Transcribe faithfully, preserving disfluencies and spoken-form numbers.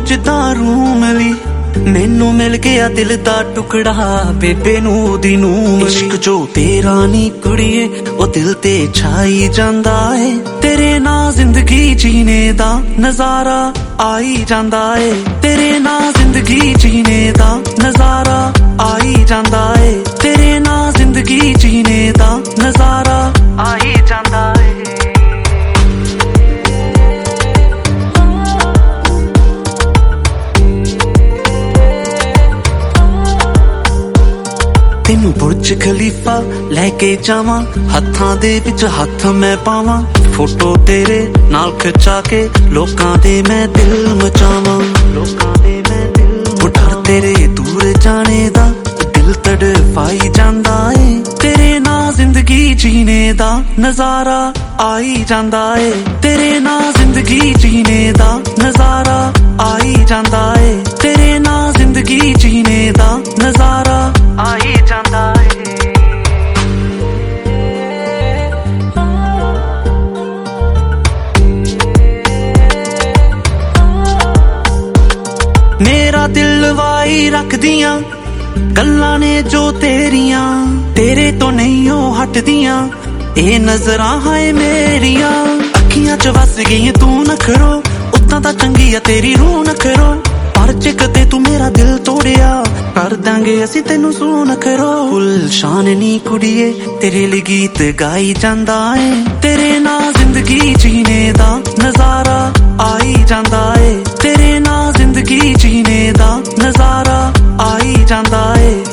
जिद्दां room ली मैनू मिल गया दिल दा टुकड़ा बेबे नू दी नूम इश्क जो तेरा नी कुड़िए ओ दिल ते छाई जांदा है तेरे ना जिंदगी जीने दा नजारा आई जांदा है तेरे ना जिंदगी जीने दा नजारा आई जांदा है तेरे ना जिंदगी जीने दा नजारा आई जांदा है तेनू बुर्ज खलीफा लैके जावां हत्थां दे विच हत्थ मैं पावां फोटो तेरे नाल खिचा के लोकां दे मैं दिल मचावां लोकां दे मैं दिल डर तेरे दूर जाने दा दिल तड़फाई जांदा है तेरे ना जिंदगी जीने दा नजारा आई जांदा है तेरे ना जिंदगी जीने दा नजारा आई जांदा है तेरे ना जिंदगी जीने दा नजारा आई जांदा है मेरा दिल वाई रख दियां गल्लां ने जो तेरियां तेरे तो नहीं हो हटदियां ए नजरां हाय मेरियां अखियां च वस गई तू नखरो उदां तां चंगी आ तेरी रूह नखरो पर जे कदे तू मेरा दिल तोड़िया कर दांगे असी तेनू सू नखरो गुलशान नी कुड़िए तेरे लिए गीत गाई जांदा है तेरे ना जिंदगी जीने दा नजारा आई जांदा है तेरे ना जिंदगी जीने दा नजारा आई जांदा है